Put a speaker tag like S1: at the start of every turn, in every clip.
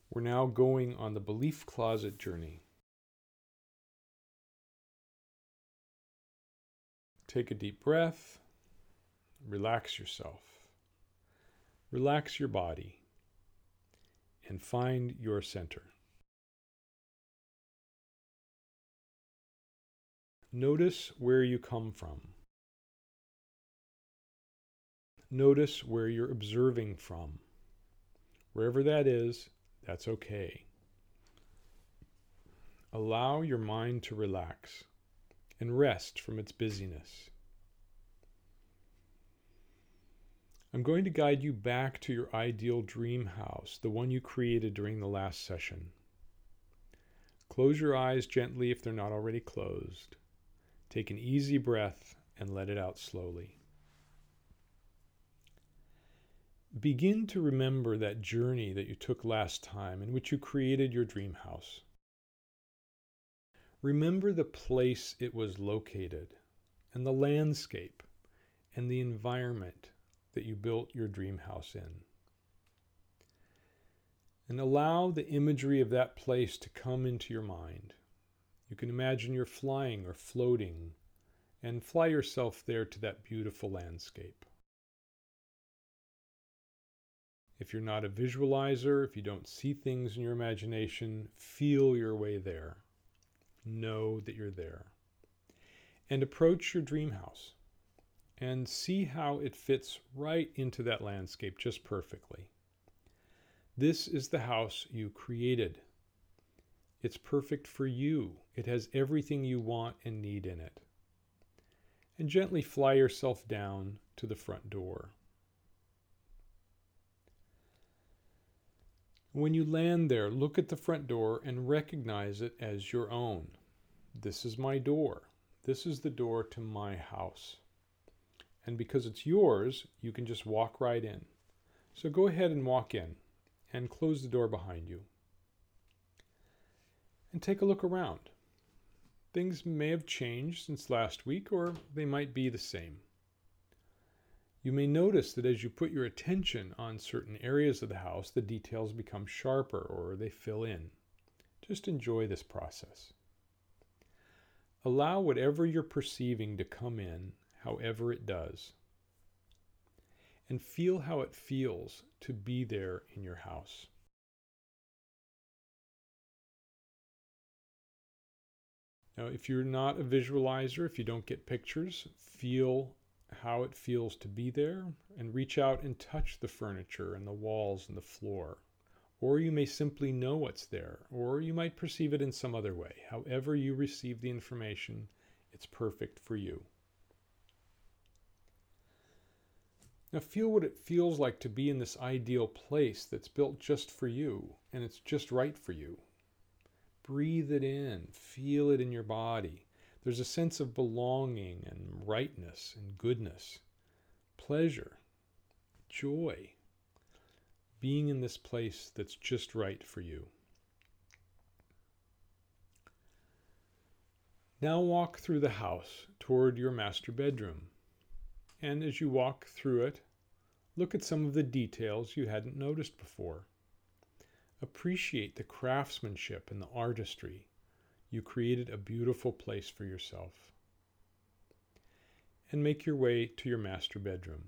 S1: We're now going on the belief closet journey. Take a deep breath. Relax yourself. Relax your body. And find your center. Notice where you come from. Notice where you're observing from. Wherever that is, that's okay. Allow your mind to relax and rest from its busyness. I'm going to guide you back to your ideal dream house, the one you created during the last session. Close your eyes gently if they're not already closed. Take an easy breath and let it out slowly. Begin to remember that journey that you took last time in which you created your dream house. Remember the place it was located, and the landscape, and the environment that you built your dream house in. And allow the imagery of that place to come into your mind. You can imagine you're flying or floating, and fly yourself there to that beautiful landscape. If you're not a visualizer, if you don't see things in your imagination, feel your way there. Know that you're there. And approach your dream house and see how it fits right into that landscape just perfectly. This is the house you created. It's perfect for you. It has everything you want and need in it. And gently fly yourself down to the front door. When you land there, look at the front door and recognize it as your own. This is my door. This is the door to my house. And because it's yours, you can just walk right in. So go ahead and walk in and close the door behind you. And take a look around. Things may have changed since last week, or they might be the same. You may notice that as you put your attention on certain areas of the house, the details become sharper or they fill in. Just enjoy this process. Allow whatever you're perceiving to come in, however it does. And feel how it feels to be there in your house. Now, if you're not a visualizer, if you don't get pictures, feel how it feels to be there and reach out and touch the furniture and the walls and the floor. Or you may simply know what's there, or you might perceive it in some other way. However you receive the information, it's perfect for you. Now feel what it feels like to be in this ideal place that's built just for you, and it's just right for you. Breathe it in, feel it in your body. There's a sense of belonging and rightness and goodness, pleasure, joy, being in this place that's just right for you. Now walk through the house toward your master bedroom. And as you walk through it, look at some of the details you hadn't noticed before. Appreciate the craftsmanship and the artistry. You created a beautiful place for yourself. And make your way to your master bedroom.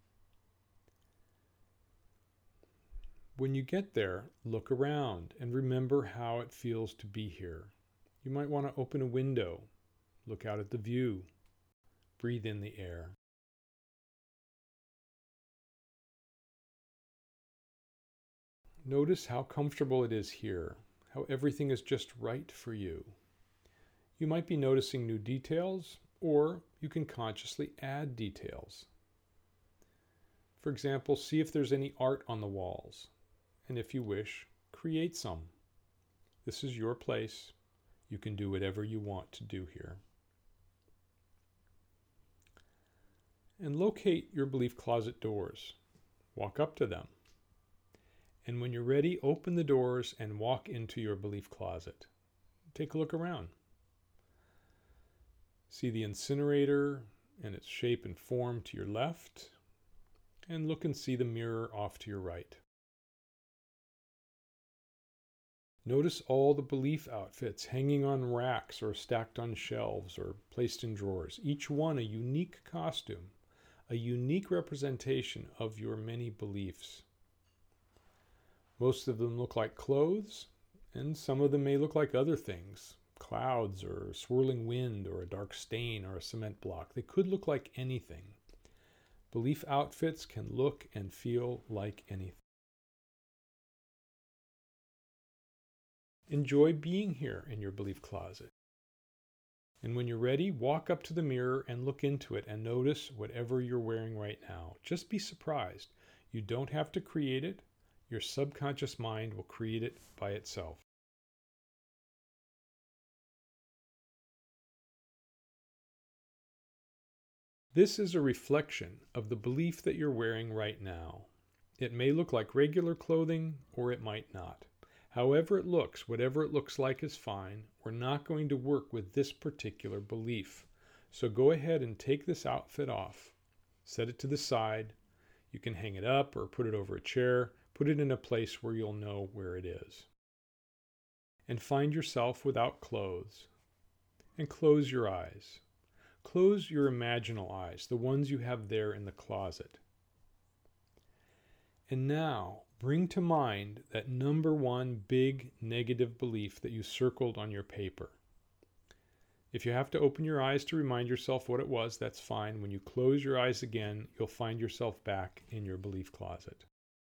S1: When you get there, look around and remember how it feels to be here. You might want to open a window, look out at the view, breathe in the air. Notice how comfortable it is here, how everything is just right for you. You might be noticing new details, or you can consciously add details. For example, see if there's any art on the walls, and if you wish, create some. This is your place. You can do whatever you want to do here. And locate your belief closet doors. Walk up to them. And when you're ready, open the doors and walk into your belief closet. Take a look around. See the incinerator and its shape and form to your left, and look and see the mirror off to your right. Notice all the belief outfits hanging on racks or stacked on shelves or placed in drawers, each one a unique costume, a unique representation of your many beliefs. Most of them look like clothes, and some of them may look like other things, clouds or swirling wind or a dark stain or a cement block. They could look like anything. Belief outfits can look and feel like anything. Enjoy being here in your belief closet. And when you're ready, walk up to the mirror and look into it and notice whatever you're wearing right now. Just be surprised. You don't have to create it. Your subconscious mind will create it by itself. This is a reflection of the belief that you're wearing right now. It may look like regular clothing, or it might not. However it looks, whatever it looks like is fine. We're not going to work with this particular belief. So go ahead and take this outfit off. Set it to the side. You can hang it up or put it over a chair. Put it in a place where you'll know where it is. And find yourself without clothes. And close your eyes. Close your imaginal eyes, the ones you have there in the closet. And now, bring to mind that number one big negative belief that you circled on your paper. If you have to open your eyes to remind yourself what it was, that's fine. When you close your eyes again, you'll find yourself back in your belief closet.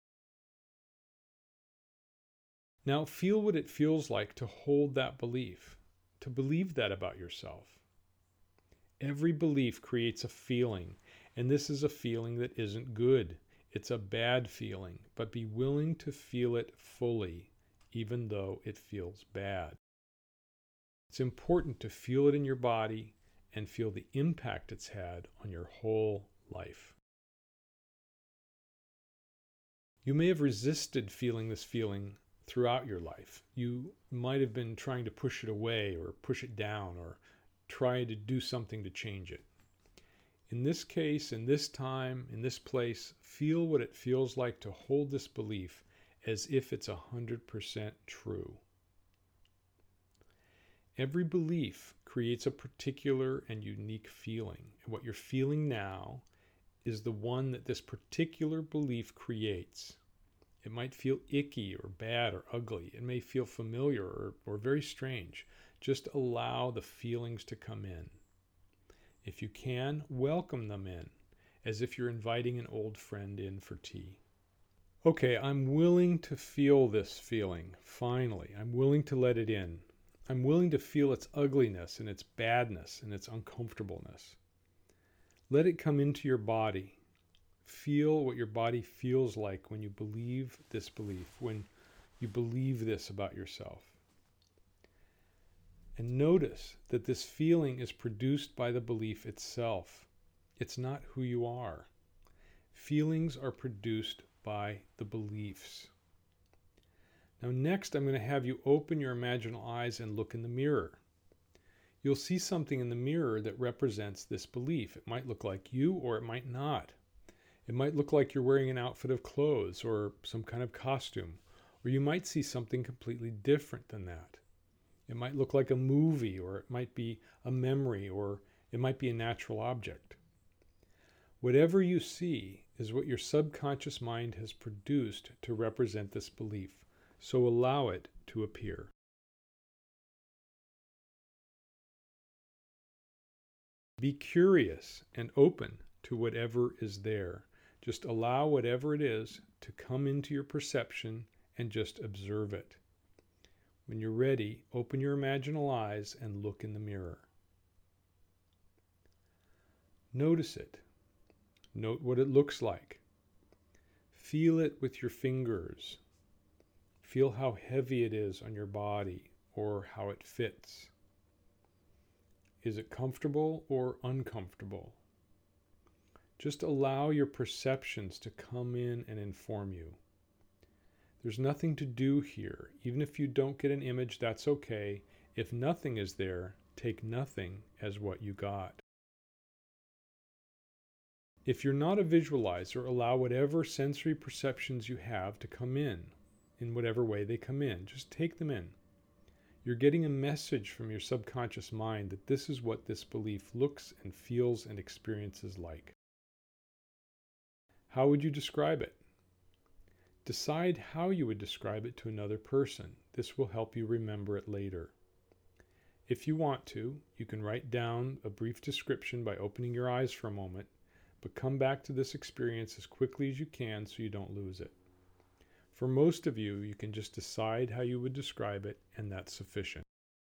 S1: Now feel what it feels like to hold that belief, to believe that about yourself. Every belief creates a feeling, and this is a feeling that isn't good. It's a bad feeling, but be willing to feel it fully, even though it feels bad. It's important to feel it in your body and feel the impact it's had on your whole life. You may have resisted feeling this feeling throughout your life. You might have been trying to push it away or push it down or try to do something to change it. In this case, in this time, in this place, feel what it feels like to hold this belief as if it's 100% true. Every belief creates a particular and unique feeling. And what you're feeling now is the one that this particular belief creates. It might feel icky or bad or ugly. It may feel familiar or very strange. Just allow the feelings to come in. If you can, welcome them in, as if you're inviting an old friend in for tea. Okay, I'm willing to feel this feeling, finally. I'm willing to let it in. I'm willing to feel its ugliness and its badness and its uncomfortableness. Let it come into your body. Feel what your body feels like when you believe this belief, when you believe this about yourself. And notice that this feeling is produced by the belief itself. It's not who you are. Feelings are produced by the beliefs. Now next, I'm going to have you open your imaginal eyes and look in the mirror. You'll see something in the mirror that represents this belief. It might look like you or it might not. It might look like you're wearing an outfit of clothes or some kind of costume, or you might see something completely different than that. It might look like a movie, or it might be a memory, or it might be a natural object. Whatever you see is what your subconscious mind has produced to represent this belief, so allow it to appear. Be curious and open to whatever is there. Just allow whatever it is to come into your perception and just observe it. When you're ready, open your imaginal eyes and look in the mirror. Notice it. Note what it looks like. Feel it with your fingers. Feel how heavy it is on your body or how it fits. Is it comfortable or uncomfortable? Just allow your perceptions to come in and inform you. There's nothing to do here. Even if you don't get an image, that's okay. If nothing is there, take nothing as what you got. If you're not a visualizer, allow whatever sensory perceptions you have to come in. in whatever way they come in. Just take them in. You're getting a message from your subconscious mind that this is what this belief looks and feels and experiences like. How would you describe it? Decide how you would describe it to another person. This will help you remember it later. If you want to, you can write down a brief description by opening your eyes for a moment, but come back to this experience as quickly as you can so you don't lose it. For most of you, you can just decide how you would describe it, and that's sufficient.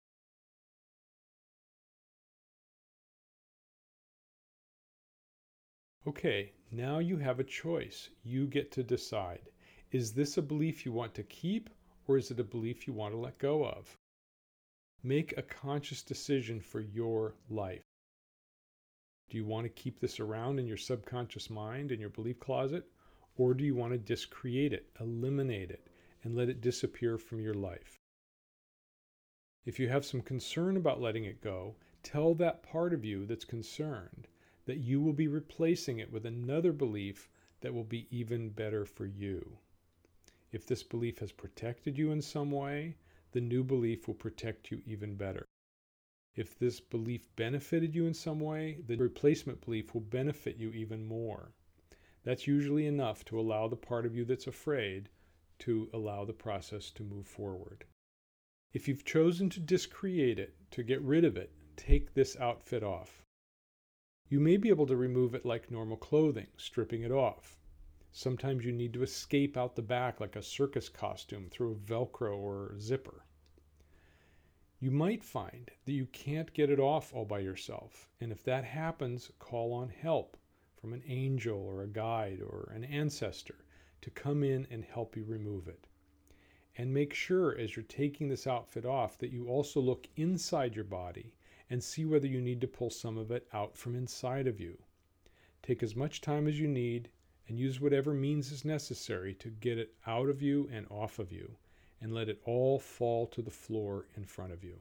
S1: Okay, now you have a choice. You get to decide. Is this a belief you want to keep, or is it a belief you want to let go of? Make a conscious decision for your life. Do you want to keep this around in your subconscious mind, in your belief closet, or do you want to discreate it, eliminate it, and let it disappear from your life? If you have some concern about letting it go, tell that part of you that's concerned that you will be replacing it with another belief that will be even better for you. If this belief has protected you in some way, the new belief will protect you even better. If this belief benefited you in some way, the replacement belief will benefit you even more. That's usually enough to allow the part of you that's afraid to allow the process to move forward. If you've chosen to discreate it, to get rid of it, take this outfit off. You may be able to remove it like normal clothing, stripping it off. Sometimes you need to escape out the back like a circus costume through a Velcro or zipper. You might find that you can't get it off all by yourself, and if that happens, call on help from an angel or a guide or an ancestor to come in and help you remove it. And make sure as you're taking this outfit off that you also look inside your body and see whether you need to pull some of it out from inside of you. Take as much time as you need and use whatever means is necessary to get it out of you and off of you, and let it all fall to the floor in front of you.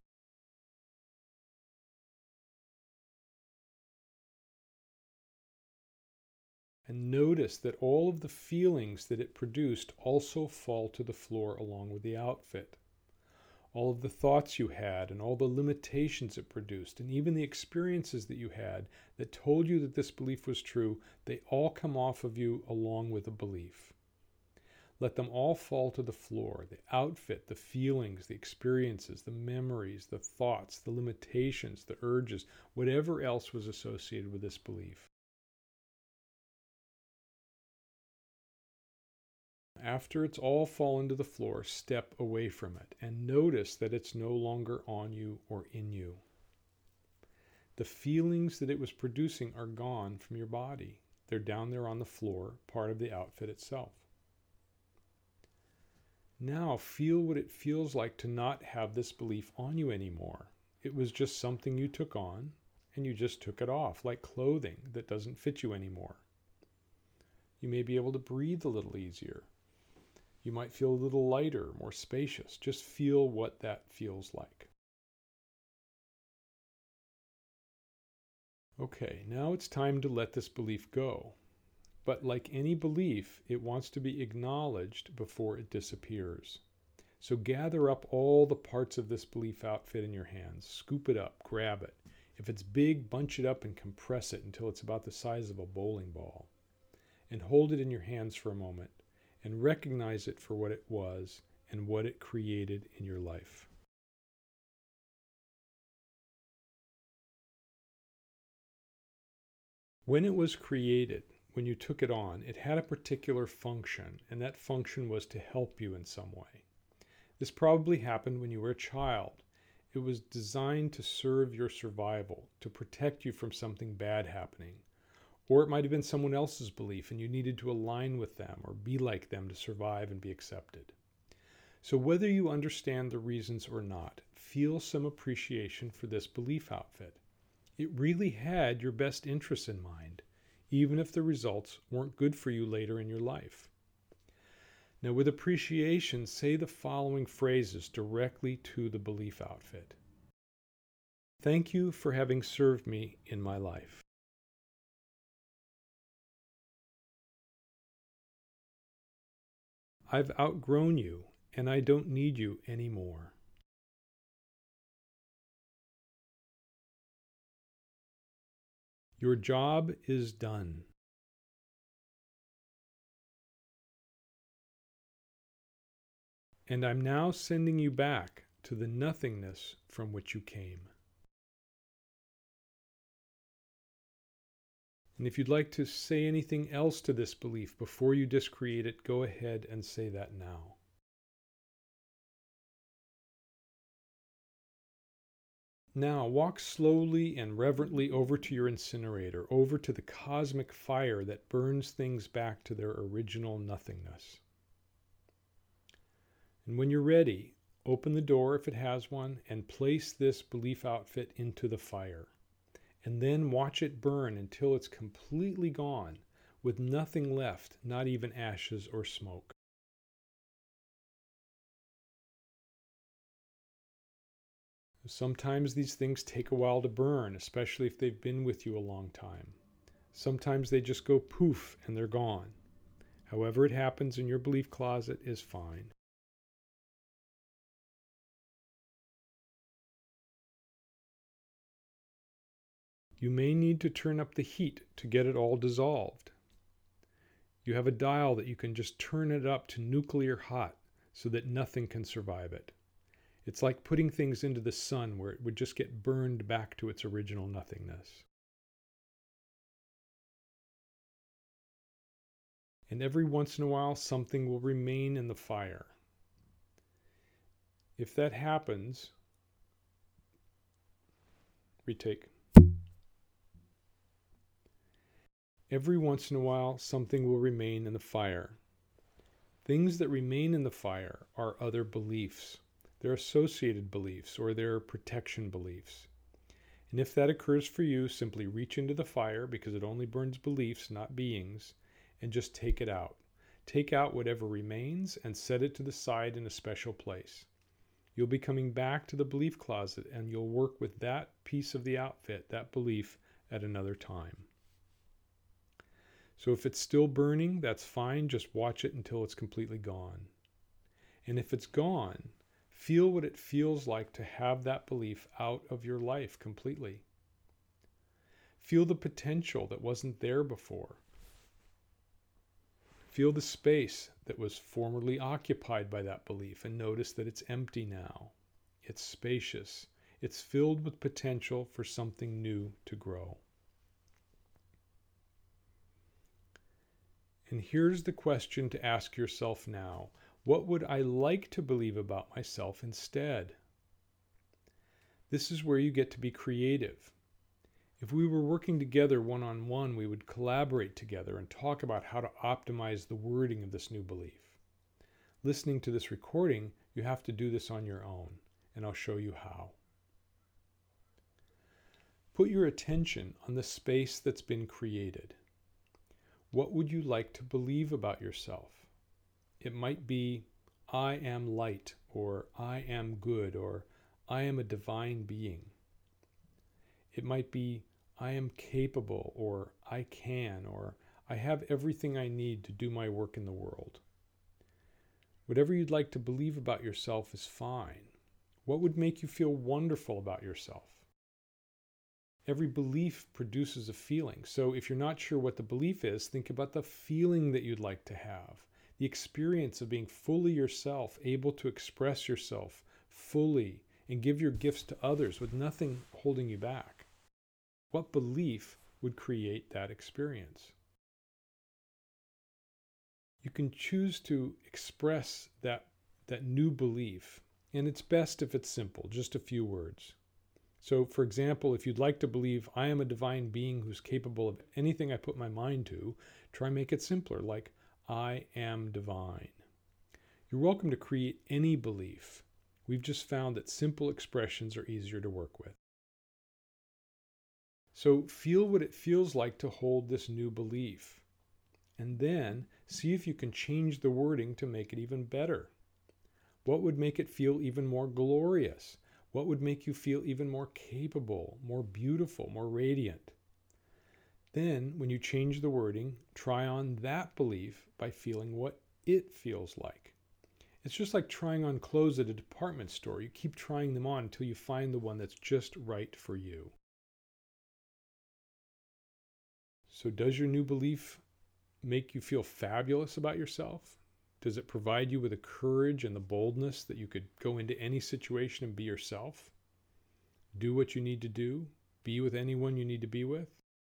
S1: And notice that all of the feelings that it produced also fall to the floor along with the outfit. All of the thoughts you had and all the limitations it produced and even the experiences that you had that told you that this belief was true, they all come off of you along with the belief. Let them all fall to the floor. The outfit, the feelings, the experiences, the memories, the thoughts, the limitations, the urges, whatever else was associated with this belief. After it's all fallen to the floor, step away from it and notice that it's no longer on you or in you. The feelings that it was producing are gone from your body. They're down there on the floor, part of the outfit itself. Now feel what it feels like to not have this belief on you anymore. It was just something you took on, and you just took it off, like clothing that doesn't fit you anymore. You may be able to breathe a little easier. You might feel a little lighter, more spacious. Just feel what that feels like. Okay, now it's time to let this belief go. But like any belief, it wants to be acknowledged before it disappears. So gather up all the parts of this belief outfit in your hands. Scoop it up, grab it. If it's big, bunch it up and compress it until it's about the size of a bowling ball. And hold it in your hands for a moment and recognize it for what it was and what it created in your life. When it was created, when you took it on, it had a particular function, and that function was to help you in some way. This probably happened when you were a child. It was designed to serve your survival, to protect you from something bad happening. Or it might have been someone else's belief and you needed to align with them or be like them to survive and be accepted. So whether you understand the reasons or not, feel some appreciation for this belief outfit. It really had your best interests in mind, even if the results weren't good for you later in your life. Now with appreciation, say the following phrases directly to the belief outfit. Thank you for having served me in my life. I've outgrown you, and I don't need you anymore. Your job is done. And I'm now sending you back to the nothingness from which you came. And if you'd like to say anything else to this belief before you discreate it, go ahead and say that now. Now, walk slowly and reverently over to your incinerator, over to the cosmic fire that burns things back to their original nothingness. And when you're ready, open the door if it has one and place this belief outfit into the fire. And then watch it burn until it's completely gone, with nothing left, not even ashes or smoke. Sometimes these things take a while to burn, especially if they've been with you a long time. Sometimes they just go poof and they're gone. However it happens in your belief closet is fine. You may need to turn up the heat to get it all dissolved. You have a dial that you can just turn it up to nuclear hot so that nothing can survive it. It's like putting things into the sun where it would just get burned back to its original nothingness. And every once in a while, something will remain in the fire. If that happens, retake. Every once in a while, something will remain in the fire. Things that remain in the fire are other beliefs. They're associated beliefs or they're protection beliefs. And if that occurs for you, simply reach into the fire, because it only burns beliefs, not beings, and just take it out. Take out whatever remains and set it to the side in a special place. You'll be coming back to the belief closet and you'll work with that piece of the outfit, that belief, at another time. So if it's still burning, that's fine. Just watch it until it's completely gone. And if it's gone, feel what it feels like to have that belief out of your life completely. Feel the potential that wasn't there before. Feel the space that was formerly occupied by that belief and notice that it's empty now. It's spacious. It's filled with potential for something new to grow. And here's the question to ask yourself now. What would I like to believe about myself instead? This is where you get to be creative. If we were working together one-on-one, we would collaborate together and talk about how to optimize the wording of this new belief. Listening to this recording, you have to do this on your own, and I'll show you how. Put your attention on the space that's been created. What would you like to believe about yourself? It might be, I am light, or I am good, or I am a divine being. It might be, I am capable, or I can, or I have everything I need to do my work in the world. Whatever you'd like to believe about yourself is fine. What would make you feel wonderful about yourself? Every belief produces a feeling. So if you're not sure what the belief is, think about the feeling that you'd like to have. The experience of being fully yourself, able to express yourself fully and give your gifts to others with nothing holding you back. What belief would create that experience? You can choose to express that new belief, and it's best if it's simple, just a few words. So, for example, if you'd like to believe I am a divine being who's capable of anything I put my mind to, try make it simpler, like I am divine. You're welcome to create any belief. We've just found that simple expressions are easier to work with. So feel what it feels like to hold this new belief. And then see if you can change the wording to make it even better. What would make it feel even more glorious? What would make you feel even more capable, more beautiful, more radiant? Then, when you change the wording, try on that belief by feeling what it feels like. It's just like trying on clothes at a department store. You keep trying them on until you find the one that's just right for you. So does your new belief make you feel fabulous about yourself? Does it provide you with the courage and the boldness that you could go into any situation and be yourself? Do what you need to do? Be with anyone you need to be with?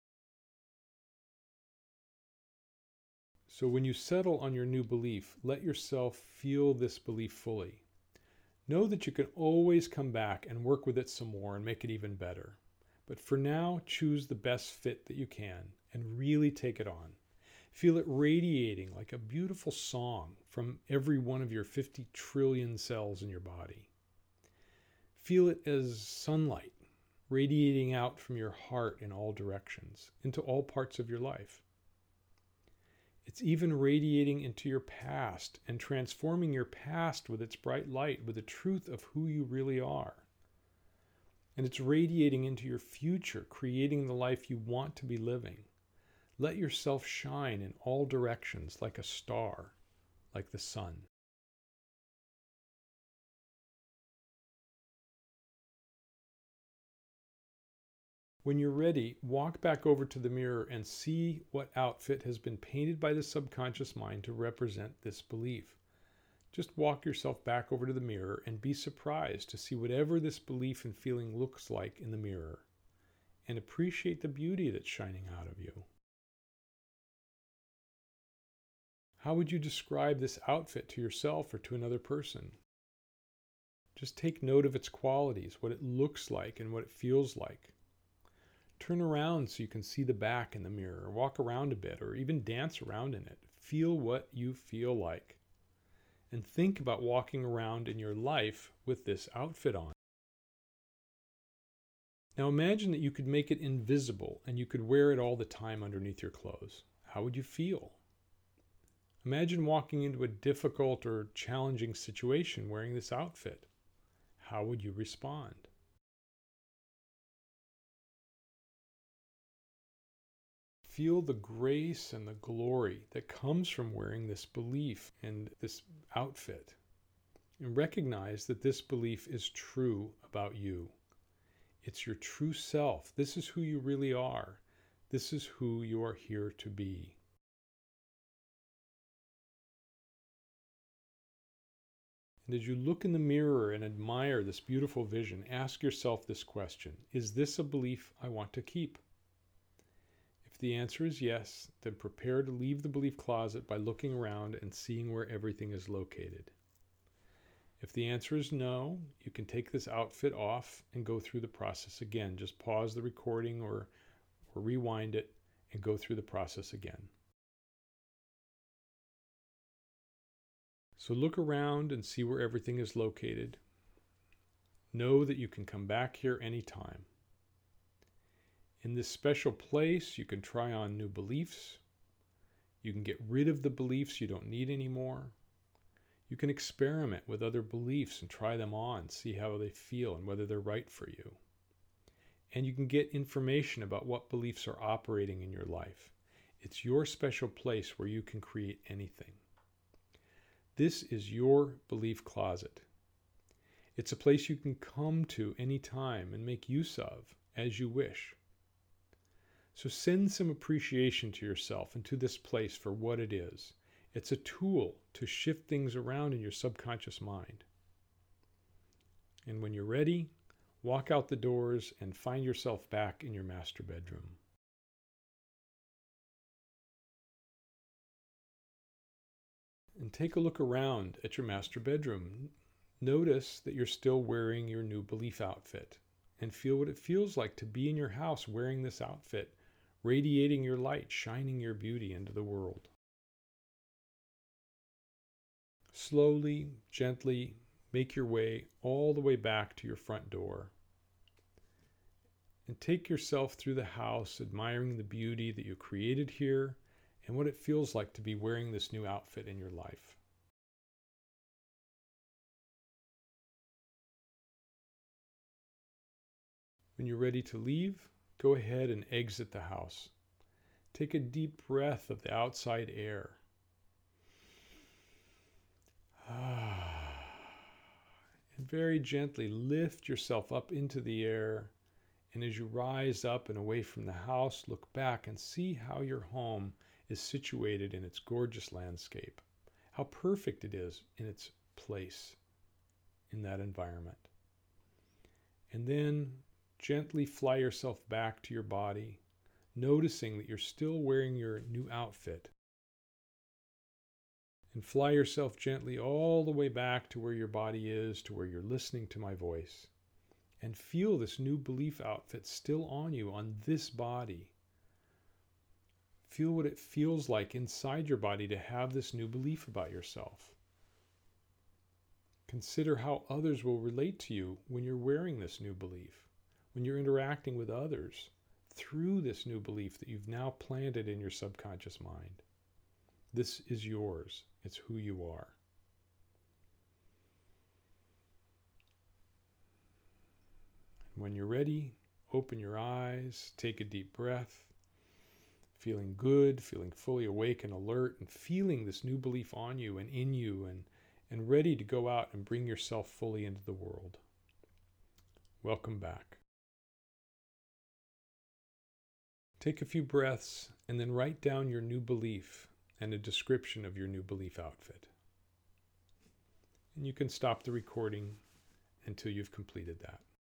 S1: So when you settle on your new belief, let yourself feel this belief fully. Know that you can always come back and work with it some more and make it even better. But for now, choose the best fit that you can and really take it on. Feel it radiating like a beautiful song from every one of your 50 trillion cells in your body. Feel it as sunlight radiating out from your heart in all directions, into all parts of your life. It's even radiating into your past and transforming your past with its bright light, with the truth of who you really are. And it's radiating into your future, creating the life you want to be living. Let yourself shine in all directions like a star, like the sun. When you're ready, walk back over to the mirror and see what outfit has been painted by the subconscious mind to represent this belief. Just walk yourself back over to the mirror and be surprised to see whatever this belief and feeling looks like in the mirror. And appreciate the beauty that's shining out of you. How would you describe this outfit to yourself or to another person? Just take note of its qualities, what it looks like and what it feels like. Turn around so you can see the back in the mirror, walk around a bit, or even dance around in it. Feel what you feel like. And think about walking around in your life with this outfit on. Now imagine that you could make it invisible and you could wear it all the time underneath your clothes. How would you feel? Imagine walking into a difficult or challenging situation wearing this outfit. How would you respond? Feel the grace and the glory that comes from wearing this belief and this outfit. And recognize that this belief is true about you. It's your true self. This is who you really are. This is who you are here to be. And as you look in the mirror and admire this beautiful vision, ask yourself this question: is this a belief I want to keep? If the answer is yes, then prepare to leave the belief closet by looking around and seeing where everything is located. If the answer is no, you can take this outfit off and go through the process again. Just pause the recording or rewind it and go through the process again. So look around and see where everything is located. Know that you can come back here anytime. In this special place, you can try on new beliefs. You can get rid of the beliefs you don't need anymore. You can experiment with other beliefs and try them on, see how they feel and whether they're right for you. And you can get information about what beliefs are operating in your life. It's your special place where you can create anything. This is your belief closet. It's a place you can come to anytime and make use of as you wish. So send some appreciation to yourself and to this place for what it is. It's a tool to shift things around in your subconscious mind. And when you're ready, walk out the doors and find yourself back in your master bedroom. And take a look around at your master bedroom. Notice that you're still wearing your new belief outfit and feel what it feels like to be in your house wearing this outfit, radiating your light, shining your beauty into the world. Slowly, gently, make your way all the way back to your front door. And take yourself through the house, admiring the beauty that you created here and what it feels like to be wearing this new outfit in your life. When you're ready to leave, go ahead and exit the house. Take a deep breath of the outside air. very gently lift yourself up into the air. And as you rise up and away from the house, look back and see how your home is situated in its gorgeous landscape, how perfect it is in its place in that environment. And then gently fly yourself back to your body, noticing that you're still wearing your new outfit. And fly yourself gently all the way back to where your body is, to where you're listening to my voice. And feel this new belief outfit still on you, on this body. Feel what it feels like inside your body to have this new belief about yourself. Consider how others will relate to you when you're wearing this new belief, when you're interacting with others through this new belief that you've now planted in your subconscious mind. This is yours. It's who you are. When you're ready, open your eyes, take a deep breath, feeling good, feeling fully awake and alert, and feeling this new belief on you and in you, and ready to go out and bring yourself fully into the world. Welcome back. Take a few breaths and then write down your new belief and a description of your new belief outfit. And you can stop the recording until you've completed that.